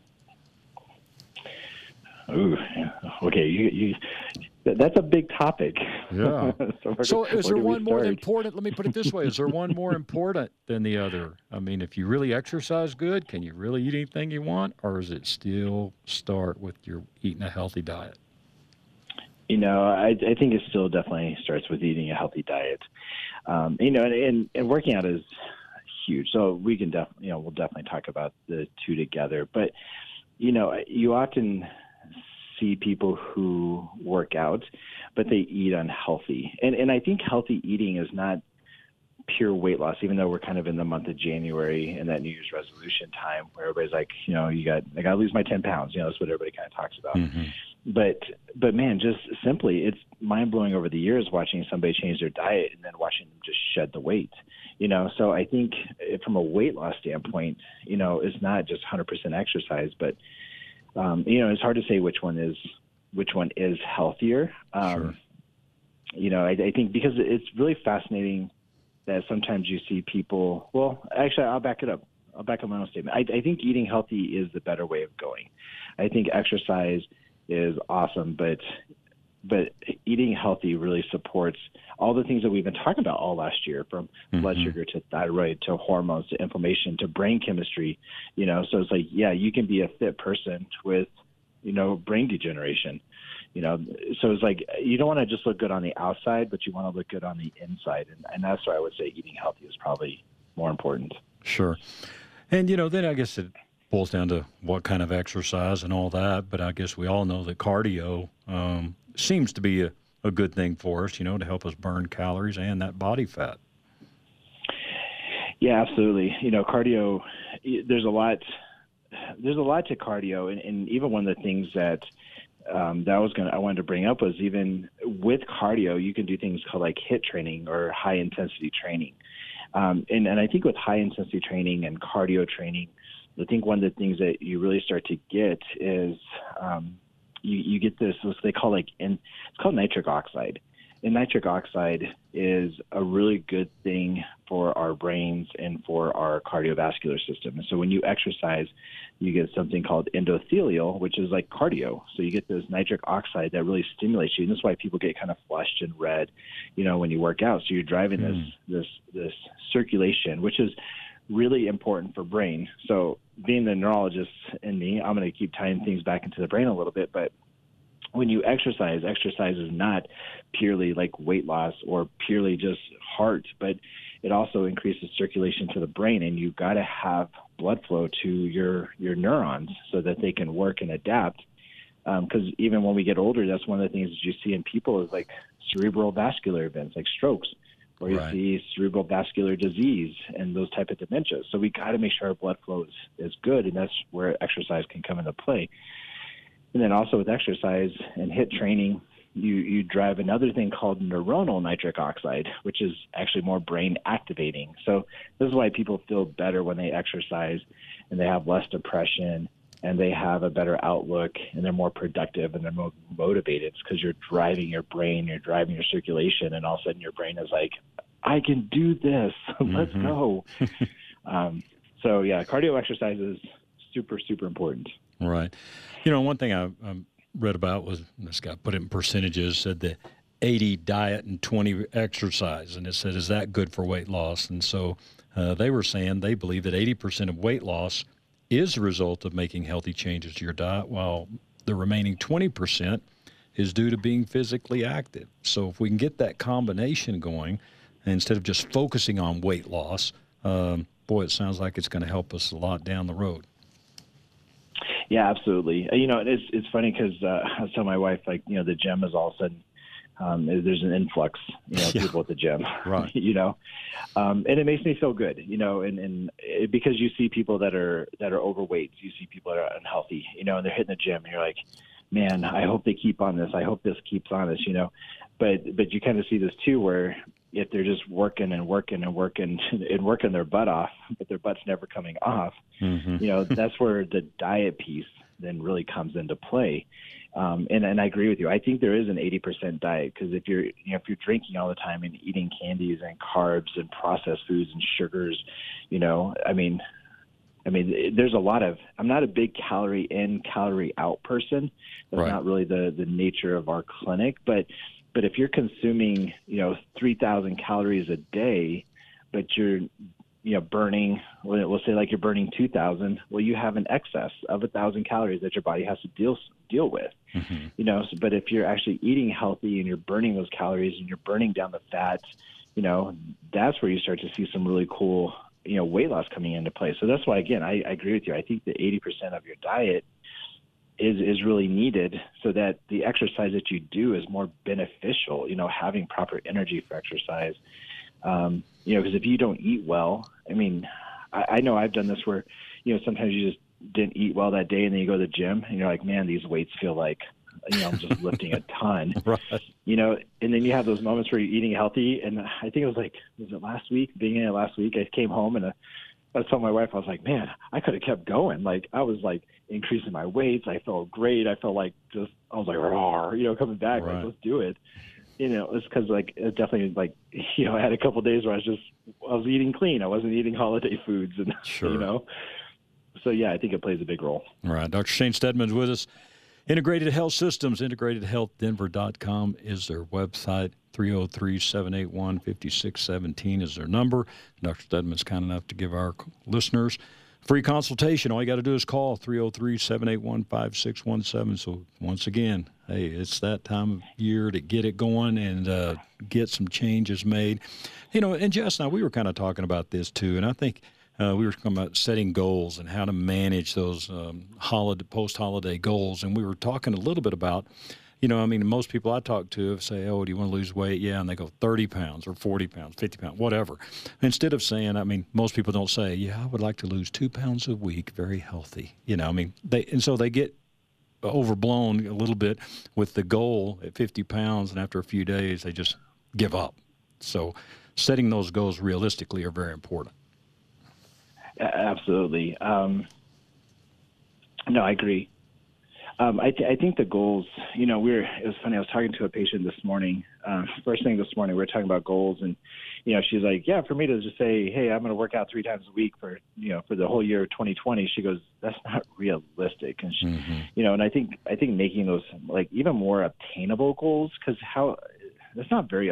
Ooh, okay, you, you, that's a big topic. Yeah. so, so is there one more start? important? Let me put it this way: is there one more important than the other? I mean, if you really exercise good, can you really eat anything you want, or does it still start with your eating a healthy diet? You know, I, I think it still definitely starts with eating a healthy diet. Um, you know, and, and, and working out is huge. So we can definitely, you know, we'll definitely talk about the two together. But you know, you often see people who work out, but they eat unhealthy. And and I think healthy eating is not pure weight loss, even though we're kind of in the month of January and that New Year's resolution time where everybody's like, you know, you got, I got to lose my ten pounds. You know, that's what everybody kind of talks about. Mm-hmm. But, but man, just simply, it's mind blowing over the years watching somebody change their diet and then watching them just shed the weight, you know? So I think from a weight loss standpoint, you know, it's not just one hundred percent exercise, but Um, you know, it's hard to say which one is which one is healthier. Um, sure. You know, I, I think because it's really fascinating that sometimes you see people. Well, actually, I'll back it up. I'll back up my own statement. I, I think eating healthy is the better way of going. I think exercise is awesome, but but eating healthy really supports all the things that we've been talking about all last year, from mm-hmm. blood sugar to thyroid to hormones to inflammation to brain chemistry, you know. So it's like, yeah, you can be a fit person with, you know, brain degeneration, you know. So it's like, you don't want to just look good on the outside, but you want to look good on the inside. And, and that's why I would say eating healthy is probably more important. Sure. And, you know, then I guess it boils down to what kind of exercise and all that. But I guess we all know that cardio um, seems to be a, a good thing for us, you know, to help us burn calories and that body fat. Yeah, absolutely. You know, cardio, there's a lot, there's a lot to cardio. And, and even one of the things that, um, that I was going to, I wanted to bring up was even with cardio, you can do things called like HIIT training or high intensity training. Um, and, and I think with high intensity training and cardio training, I think one of the things that you really start to get is, um, You, you get this, what they call like, in, it's called nitric oxide. And nitric oxide is a really good thing for our brains and for our cardiovascular system. And so when you exercise, you get something called endothelial, which is like cardio. So you get this nitric oxide that really stimulates you. And that's why people get kind of flushed and red, you know, when you work out. So you're driving mm. this, this, this circulation, which is really important for brain. So being the neurologist in me, I'm going to keep tying things back into the brain a little bit, but when you exercise, exercise is not purely like weight loss or purely just heart, but it also increases circulation to the brain, and you've got to have blood flow to your, your neurons so that they can work and adapt. Because um, even when we get older, that's one of the things that you see in people is like cerebral vascular events, like strokes, or you right. see cerebral vascular disease and those type of dementias. So we got to make sure our blood flow is, is good, and that's where exercise can come into play. And then also with exercise and HIIT training, you, you drive another thing called neuronal nitric oxide, which is actually more brain activating. So this is why people feel better when they exercise, and they have less depression, and they have a better outlook, and they're more productive, and they're more motivated. It's because you're driving your brain, you're driving your circulation, and all of a sudden your brain is like, I can do this. Let's mm-hmm. go. um, so, yeah, cardio exercise is super, super important. Right. You know, one thing I, I read about was, this guy put it in percentages, said that eighty diet and twenty exercise. And it said, is that good for weight loss? And so uh, they were saying they believe that eighty percent of weight loss is the result of making healthy changes to your diet, while the remaining twenty percent is due to being physically active. So if we can get that combination going, instead of just focusing on weight loss, um, boy, it sounds like it's going to help us a lot down the road. Yeah, absolutely. You know, it's it's funny because uh, I tell my wife, like, you know, the gym is all of a sudden, um, there's an influx, you know, yeah. people at the gym, right? you know, um, and it makes me feel good, you know, and, and it, because you see people that are that are overweight, you see people that are unhealthy, you know, and they're hitting the gym, and you're like, man, I hope they keep on this. I hope this keeps on this, you know, but but you kind of see this too, where if they're just working and working and working and working their butt off, but their butt's never coming off, mm-hmm. you know, that's where the diet piece then really comes into play. Um, and, and I agree with you. I think there is an eighty percent diet, because if you're, you know, if you're drinking all the time and eating candies and carbs and processed foods and sugars, you know, I mean, I mean, there's a lot of, I'm not a big calorie in, calorie out person. That's right. Not really the, the nature of our clinic, but, but if you're consuming, you know, three thousand calories a day, but you're, you know, burning, we'll say like you're burning two thousand, well, you have an excess of a thousand calories that your body has to deal, deal with, mm-hmm. you know, so, but if you're actually eating healthy and you're burning those calories and you're burning down the fats, you know, that's where you start to see some really cool, you know, weight loss coming into play. So that's why, again, I, I agree with you. I think that eighty percent of your diet is, is really needed so that the exercise that you do is more beneficial, you know, having proper energy for exercise. Um, you know, because if you don't eat well, I mean, I, I know I've done this where, you know, sometimes you just didn't eat well that day and then you go to the gym and you're like, man, these weights feel like, you know, I'm just lifting a ton, right. you know, and then you have those moments where you're eating healthy. And I think it was like, was it last week, beginning of last week, I came home and uh, I was telling my wife, I was like, man, I could have kept going. Like I was like increasing my weights. I felt great. I felt like just, I was like, rawr, you know, coming back, right. like, let's do it. You know, it's because like it definitely like, you know, I had a couple of days where I was just, I was eating clean. I wasn't eating holiday foods and, sure. you know, so yeah, I think it plays a big role. All right. Doctor Shane Steadman's with us. Integrated Health Systems, integrated health denver dot com is their website. three oh three, seven eight one, five six one seven is their number. Doctor Steadman's kind enough to give our listeners free consultation. All you got to do is call three oh three, seven eight one, five six one seven. So once again, hey, it's that time of year to get it going and uh, get some changes made. You know, and Jess and I, we were kind of talking about this too, and I think uh, we were talking about setting goals and how to manage those um, holiday, post-holiday goals, and we were talking a little bit about, you know, I mean, most people I talk to say, oh, do you want to lose weight? Yeah, and they go thirty pounds or forty pounds, fifty pounds, whatever. Instead of saying, I mean, most people don't say, yeah, I would like to lose two pounds a week, very healthy. You know, I mean, they and so they get overblown a little bit with the goal at fifty pounds, and after a few days, they just give up. So setting those goals realistically are very important. Absolutely. Um, no, I agree. Um, I, th- I think the goals, you know, we we're, it was funny. I was talking to a patient this morning. Uh, first thing this morning, we were talking about goals, and, you know, she's like, yeah, for me to just say, hey, I'm going to work out three times a week for, you know, for the whole year of twenty twenty. She goes, that's not realistic. And, she, mm-hmm. you know, and I think, I think making those like even more obtainable goals, because how that's not very,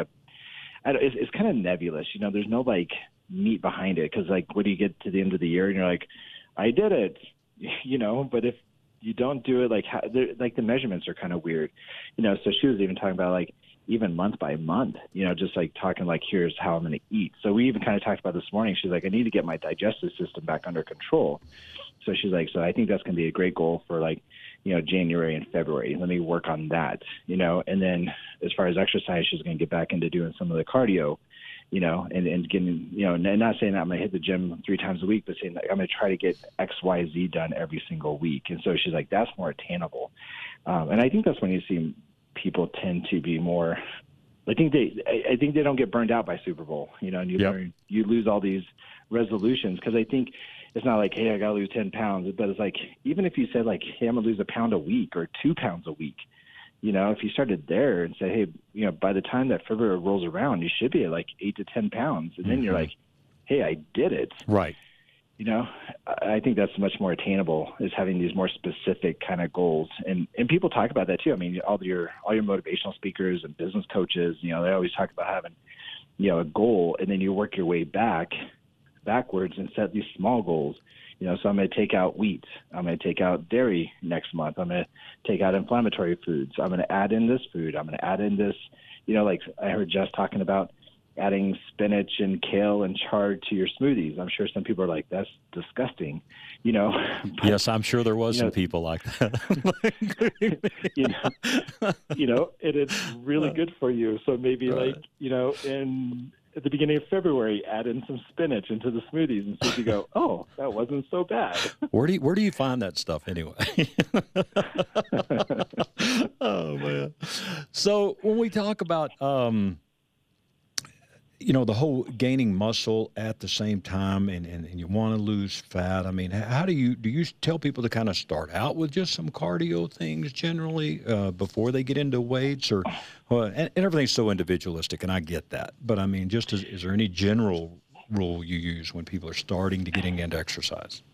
I don't, it's, it's kind of nebulous. You know, there's no like meat behind it. Cause like, what do you get to the end of the year and you're like, I did it, you know, but if you don't do it, like how, like the measurements are kind of weird, you know? So she was even talking about like even month by month, you know, just like talking like, here's how I'm going to eat. So we even kind of talked about this morning. She's like, I need to get my digestive system back under control. So she's like, so I think that's going to be a great goal for like, you know, January and February. Let me work on that, you know? And then as far as exercise, she's going to get back into doing some of the cardio, you know, and, and getting, you know, and not saying that I'm going to hit the gym three times a week, but saying that I'm going to try to get X, Y, Z done every single week. And so she's like, that's more attainable. Um, and I think that's when you see people tend to be more, I think they, I, I think they don't get burned out by Super Bowl, you know, and you yep. learn, you lose all these resolutions. Cause I think it's not like, hey, I got to lose ten pounds, but it's like, even if you said like, hey, I'm gonna lose a pound a week or two pounds a week, you know, if you started there and say, hey, you know, by the time that February rolls around, you should be at like eight to ten pounds. And mm-hmm. then you're like, hey, I did it. Right. You know, I think that's much more attainable, is having these more specific kind of goals. And and people talk about that too. I mean, all your all your motivational speakers and business coaches, you know, they always talk about having, you know, a goal, and then you work your way back, backwards and set these small goals. You know, so I'm going to take out wheat. I'm going to take out dairy next month. I'm going to take out inflammatory foods. I'm going to add in this food. I'm going to add in this, you know, like I heard Jess talking about adding spinach and kale and chard to your smoothies. I'm sure some people are like, that's disgusting, you know. But, yes, I'm sure there was you some know, people like that. you know, you know, and it's really good for you. So maybe right. like, you know, in at the beginning of February, add in some spinach into the smoothies and see if you go, oh, that wasn't so bad. Where do you, where do you find that stuff anyway? Oh, man. So when we talk about, um, you know, the whole gaining muscle at the same time, and, and, and you want to lose fat. I mean, how do you do you tell people to kind of start out with just some cardio things generally uh, before they get into weights, or uh, and, and everything's so individualistic, and I get that. But I mean, just as, is there any general rule you use when people are starting to getting into exercise?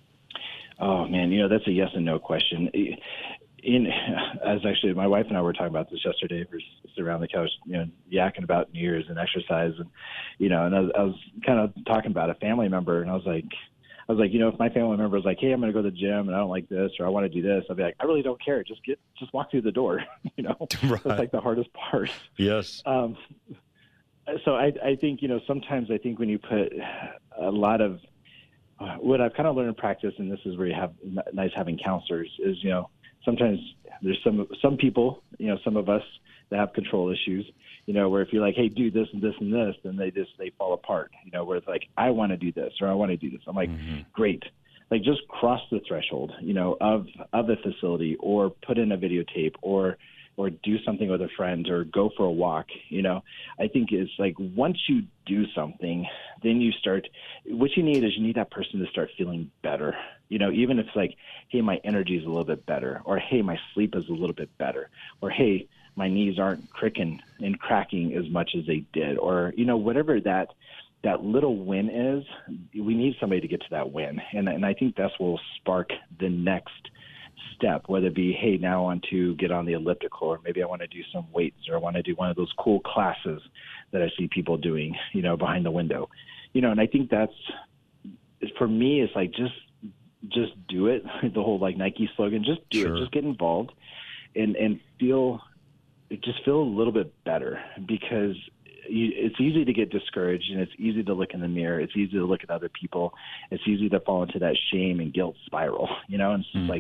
Oh man, you know, that's a yes and no question. In as actually, my wife and I were talking about this yesterday. We're sitting around the couch, you know, yakking about New Year's and exercise, and you know, and I was, I was kind of talking about a family member, and I was like, I was like, you know, if my family member was like, hey, I'm going to go to the gym and I don't like this, or I want to do this, I'd be like, I really don't care. Just get, just walk through the door. You know, right. That's like the hardest part. Yes. Um, so I, I think, you know, sometimes I think when you put a lot of uh, what I've kind of learned in practice, and this is where you have nice having counselors, is, you know, sometimes there's some some people, you know, some of us that have control issues, you know, where if you're like, hey, do this and this and this, then they just they fall apart, you know, where it's like, I want to do this or I want to do this. I'm like, mm-hmm. Great. Like, just cross the threshold, you know, of of the facility, or put in a videotape, or or do something with a friend, or go for a walk. You know, I think it's like, once you do something, then you start, what you need is you need that person to start feeling better. You know, even if it's like, hey, my energy is a little bit better, or hey, my sleep is a little bit better, or hey, my knees aren't cricking and cracking as much as they did, or, you know, whatever that that little win is, we need somebody to get to that win. And, and I think that's what will spark the next step, whether it be, hey, now I want to get on the elliptical, or maybe I want to do some weights, or I want to do one of those cool classes that I see people doing, you know, behind the window. You know, and I think that's, for me, it's like, just just do it. The whole like Nike slogan, just do sure. it, just get involved and, and feel, just feel a little bit better, because you, it's easy to get discouraged, and it's easy to look in the mirror. It's easy to look at other people. It's easy to fall into that shame and guilt spiral, you know, and it's mm-hmm. like,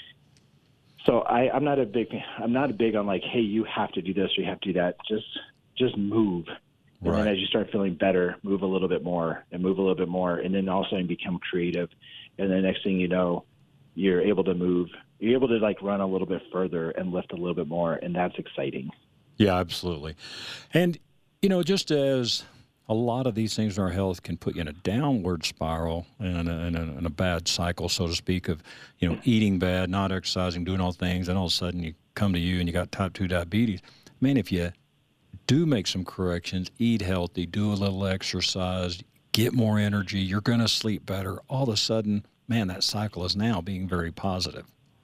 so I, I'm not a big, I'm not a big on like, hey, you have to do this or you have to do that. Just, just move. And right. then as you start feeling better, move a little bit more and move a little bit more. And then all of a sudden become creative. And the next thing you know, you're able to move, you're able to like run a little bit further and lift a little bit more. And that's exciting. Yeah, absolutely. And, you know, just as a lot of these things in our health can put you in a downward spiral and a, and a, and a bad cycle, so to speak, of, you know, eating bad, not exercising, doing all things, and all of a sudden you come to you and you got type two diabetes. Man, if you do make some corrections, eat healthy, do a little exercise, get more energy, you're going to sleep better. All of a sudden, man, that cycle is now being very positive.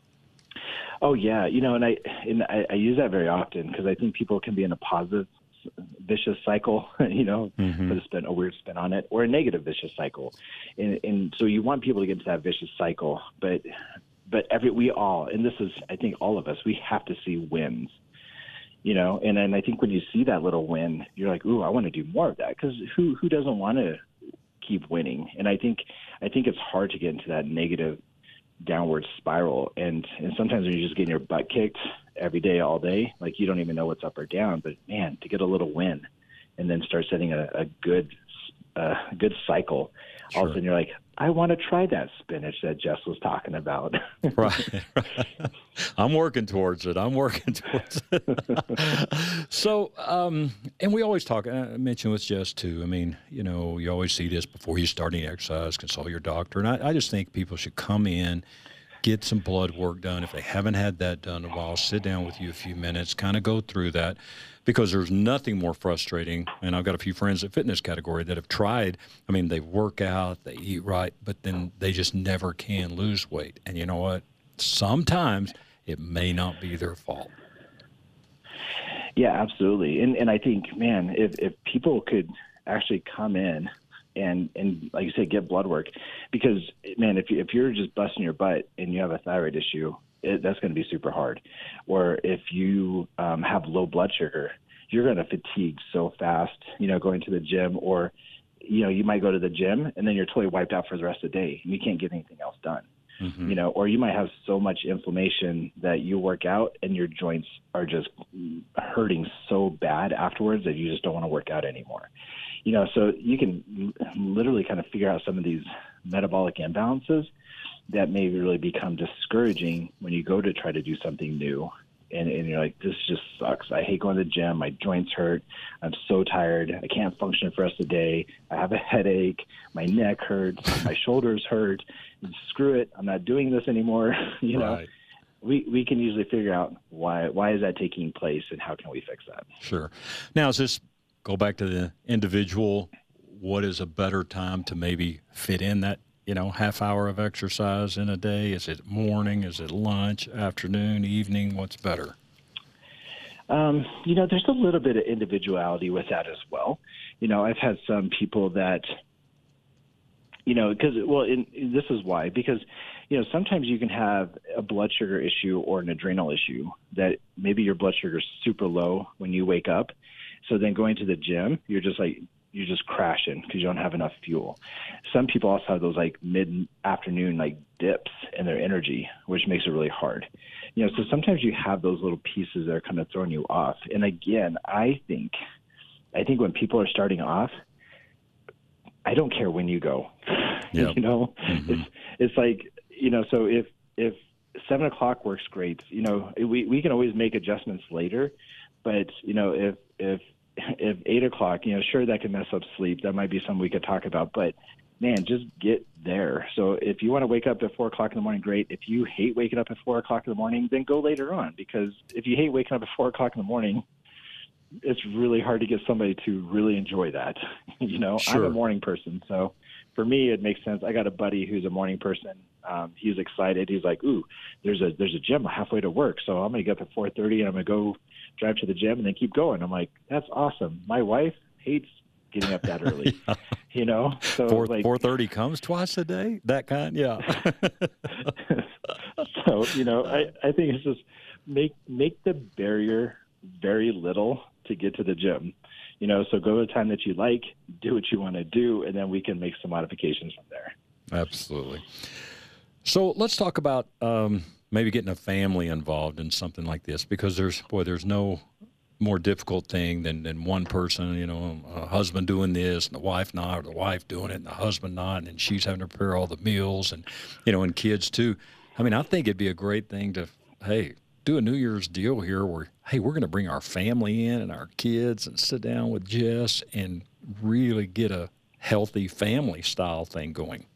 Oh, yeah. You know, and I and I, I use that very often, because I think people can be in a positive vicious cycle, you know, mm-hmm. put a spin, a weird spin on it, or a negative vicious cycle. And, and so you want people to get into that vicious cycle, but, but every, we all, and this is, I think all of us, we have to see wins, you know, and then I think when you see that little win, you're like, ooh, I want to do more of that, because who, who doesn't want to keep winning? And I think, I think it's hard to get into that negative downward spiral. And, and sometimes when you're just getting your butt kicked every day, all day, like you don't even know what's up or down, but man, to get a little win and then start setting a, a good, uh, good cycle, sure. all of a sudden you're like, I want to try that spinach that Jess was talking about. Right. right. I'm working towards it. I'm working towards it. So, um, and we always talk, I mentioned with Jess too, I mean, you know, you always see this before you start any exercise, consult your doctor. And I, I just think people should come in, get some blood work done. If they haven't had that done in a while, sit down with you a few minutes, kind of go through that, because there's nothing more frustrating. And I've got a few friends in the fitness category that have tried. I mean, they work out, they eat right, but then they just never can lose weight. And you know what? Sometimes it may not be their fault. Yeah, absolutely. And and I think, man, if, if people could actually come in and, and like you said, get blood work, because, man, if, you, if you're just busting your butt and you have a thyroid issue, it, that's going to be super hard. Or if you um, have low blood sugar, you're going to fatigue so fast, you know, going to the gym, or, you know, you might go to the gym and then you're totally wiped out for the rest of the day and you can't get anything else done. Mm-hmm. You know, or you might have so much inflammation that you work out and your joints are just hurting so bad afterwards that you just don't want to work out anymore. You know, so you can literally kind of figure out some of these metabolic imbalances that may really become discouraging when you go to try to do something new. and, and you're like, this just sucks. I hate going to the gym. My joints hurt. I'm so tired. I can't function for the rest of the day. I have a headache. My neck hurts. My shoulders hurt. Screw it. I'm not doing this anymore. you know, right. we, we can usually figure out why, why is that taking place and how can we fix that? Sure. Now, is this, go back to the individual, what is a better time to maybe fit in that, you know, half hour of exercise in a day? Is it morning? Is it lunch, afternoon, evening? What's better? Um, you know, there's a little bit of individuality with that as well. You know, I've had some people that, you know, because, well, in, this is why, because, you know, sometimes you can have a blood sugar issue or an adrenal issue that maybe your blood sugar is super low when you wake up. So then going to the gym, you're just like, you're just crashing because you don't have enough fuel. Some people also have those like mid-afternoon like dips in their energy, which makes it really hard. You know, so sometimes you have those little pieces that are kind of throwing you off. And again, I think, I think when people are starting off, I don't care when you go. Yep. you know, mm-hmm. it's it's like, you know, so if if seven o'clock works great, you know, we we can always make adjustments later. But you know, if if if eight o'clock, you know, sure, that could mess up sleep. That might be something we could talk about. But man, just get there. So if you want to wake up at four o'clock in the morning, great. If you hate waking up at four o'clock in the morning, then go later on. Because if you hate waking up at four o'clock in the morning, it's really hard to get somebody to really enjoy that. you know, sure. I'm a morning person, so for me, it makes sense. I got a buddy who's a morning person. Um, he's excited. He's like, "Ooh, there's a there's a gym halfway to work, so I'm gonna get up at four thirty and I'm gonna go drive to the gym and then keep going." I'm like, "That's awesome." My wife hates getting up that early. yeah. You know, so four like four thirty comes twice a day. That kind, yeah. so you know, I I think it's just make make the barrier very little to get to the gym. You know, so go at a time that you like, do what you want to do, and then we can make some modifications from there. Absolutely. So let's talk about um, maybe getting a family involved in something like this, because there's, boy, there's no more difficult thing than, than one person, you know, a husband doing this and the wife not, or the wife doing it and the husband not, and she's having to prepare all the meals and, you know, and kids too. I mean, I think it'd be a great thing to, hey, do a New Year's deal here where, hey, we're going to bring our family in and our kids and sit down with Jess and really get a healthy family style thing going.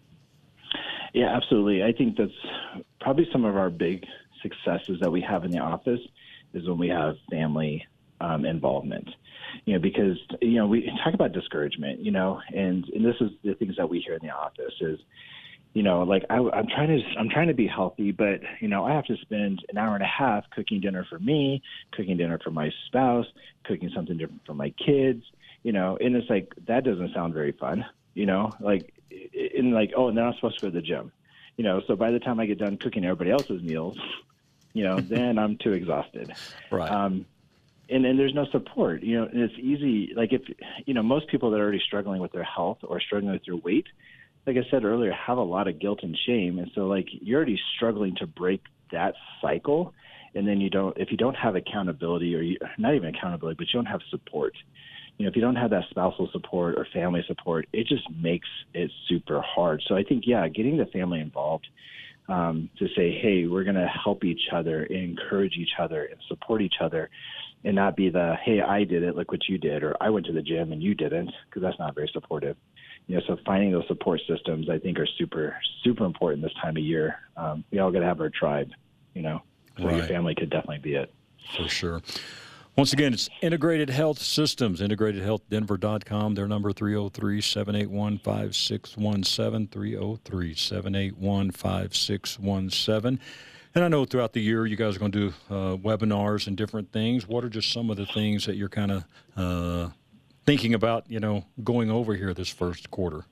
Yeah, absolutely. I think that's probably some of our big successes that we have in the office is when we have family um, involvement. You know, because, you know, we talk about discouragement, you know, and, and this is the things that we hear in the office is, you know, like I, I'm trying to, I'm trying to be healthy, but you know, I have to spend an hour and a half cooking dinner for me, cooking dinner for my spouse, cooking something different for my kids, you know, and it's like, that doesn't sound very fun, you know, like, in like, oh, and then I'm supposed to go to the gym, you know, so by the time I get done cooking everybody else's meals, you know, then I'm too exhausted. Right. Um, and then there's no support, you know, and it's easy. Like if, you know, most people that are already struggling with their health or struggling with their weight, like I said earlier, have a lot of guilt and shame. And so like you're already struggling to break that cycle. And then you don't, if you don't have accountability or you, not even accountability, but you don't have support, you know, if you don't have that spousal support or family support, it just makes it super hard. So I think, yeah, getting the family involved um, to say, hey, we're going to help each other, and encourage each other and support each other and not be the, hey, I did it, look what you did, or I went to the gym and you didn't, because that's not very supportive. You know, so finding those support systems, I think, are super, super important this time of year. Um, we all got to have our tribe, you know, so right. Your family could definitely be it. For sure. Once again, it's Integrated Health Systems, integrated health denver dot com. Their number three oh three, seven eight one, five six one seven, three oh three, seven eight one, five six one seven. And I know throughout the year you guys are going to do uh, webinars and different things. What are just some of the things that you're kind of uh, thinking about, you know, going over here this first quarter?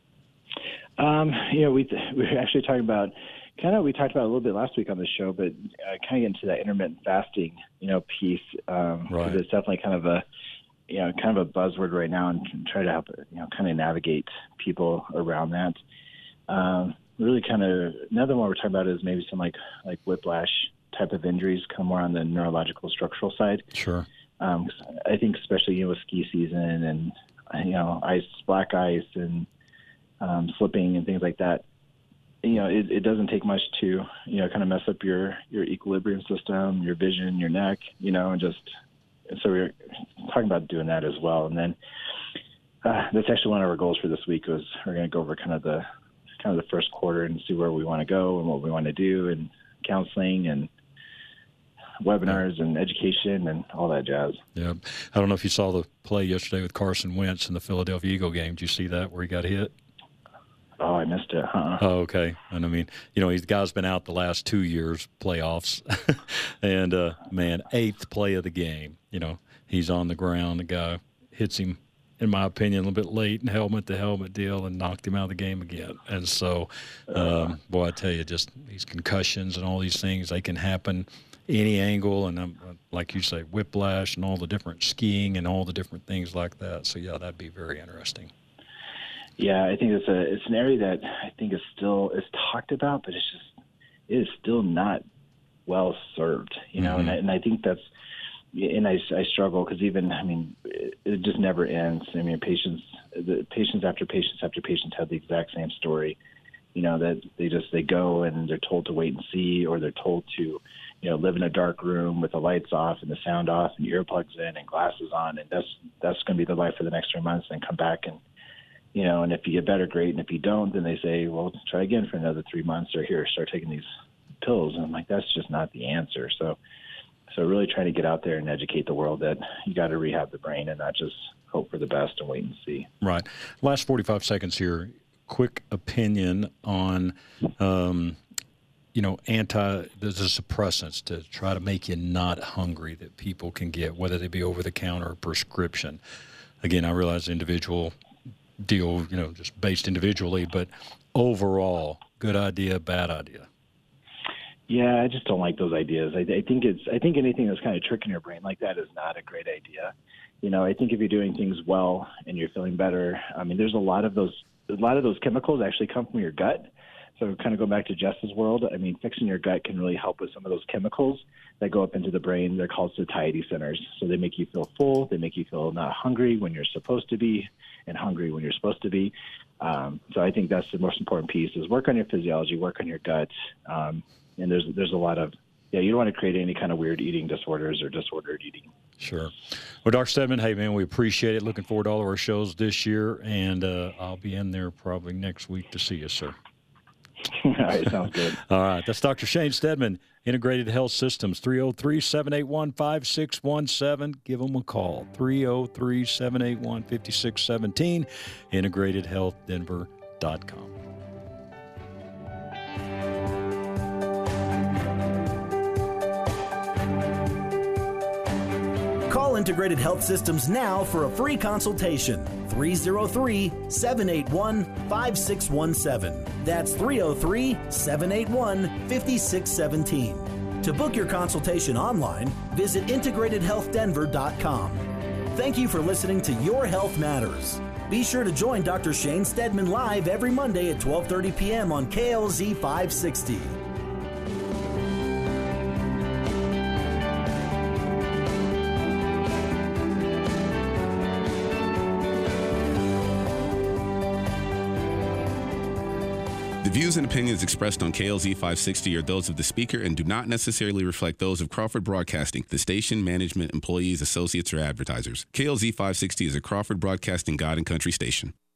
Um, you know, we we were actually talking about kind of we talked about it a little bit last week on the show, but uh, kind of get into that intermittent fasting, you know, piece. Um, right. 'cause it's definitely kind of a, you know, kind of a buzzword right now, and try to help, you know, kind of navigate people around that. Um, really kind of another one we're talking about is maybe some like like whiplash type of injuries, kind of more on the neurological structural side. Sure. Um, I think especially, you know, with ski season and, you know, ice, black ice and um, slipping and things like that, you know, it, it doesn't take much to, you know, kind of mess up your, your equilibrium system, your vision, your neck, you know, and just, and so we were talking about doing that as well. And then uh, that's actually one of our goals for this week was we're going to go over kind of the, kind of the first quarter and see where we want to go and what we want to do and counseling and webinars and education and all that jazz. Yeah. I don't know if you saw the play yesterday with Carson Wentz in the Philadelphia Eagle game. Did you see that where he got hit? Oh, I missed it. Huh? Oh, okay. And I mean, you know, he's the guy's been out the last two years, playoffs, and uh, man, eighth play of the game. You know, he's on the ground. The guy hits him, in my opinion, a little bit late in helmet to helmet deal and knocked him out of the game again. And so, um, boy, I tell you, just these concussions and all these things, they can happen any angle. And um, like you say, whiplash and all the different skiing and all the different things like that. So, yeah, that'd be very interesting. Yeah, I think it's a it's an area that I think is still is talked about, but it's just it is still not well served, you know. Mm-hmm. And I, and I think that's and I, I struggle because even I mean it, it just never ends. I mean, patients, the patients after patients after patients have the exact same story, you know, that they just they go and they're told to wait and see, or they're told to, you know, live in a dark room with the lights off and the sound off and earplugs in and glasses on, and that's that's going to be their life for the next three months, and then come back and. You know, and if you get better, great. And if you don't, then they say, well, try again for another three months or here, start taking these pills. And I'm like, that's just not the answer. So, so really trying to get out there and educate the world that you got to rehab the brain and not just hope for the best and wait and see. Right. Last forty-five seconds here. Quick opinion on, um, you know, anti, there's a suppressants to try to make you not hungry that people can get, whether they be over the counter or prescription. Again, I realize individual deal, you know, just based individually, but overall, good idea, bad idea? Yeah, I just don't like those ideas. I, I think it's, I think anything that's kind of tricking your brain like that is not a great idea. You know, I think if you're doing things well and you're feeling better, I mean, there's a lot of those, a lot of those chemicals actually come from your gut. So kind of go back to Jess's world. I mean, fixing your gut can really help with some of those chemicals that go up into the brain. They're called satiety centers. So they make you feel full. They make you feel not hungry when you're supposed to be, and hungry when you're supposed to be. Um, so I think that's the most important piece is work on your physiology, work on your gut. Um, and there's there's a lot of, yeah, you don't want to create any kind of weird eating disorders or disordered eating. Sure. Well, Doctor Steadman, hey, man, we appreciate it. Looking forward to all of our shows this year, and uh, I'll be in there probably next week to see you, sir. All right, sounds good. All right, that's Doctor Shane Steadman, Integrated Health Systems, three oh three, seven eight one, five six one seven. Give them a call, three oh three, seven eight one, five six one seven, integrated health denver dot com. Call Integrated Health Systems now for a free consultation. three oh three, seven eight one, five six one seven. That's three oh three, seven eight one, five six one seven. To book your consultation online, visit integrated health denver dot com. Thank you for listening to Your Health Matters. Be sure to join Doctor Shane Steadman live every Monday at twelve thirty p.m. on K L Z five sixty. The views and opinions expressed on K L Z five sixty are those of the speaker and do not necessarily reflect those of Crawford Broadcasting, the station, management, employees, associates, or advertisers. K L Z five sixty is a Crawford Broadcasting God and Country station.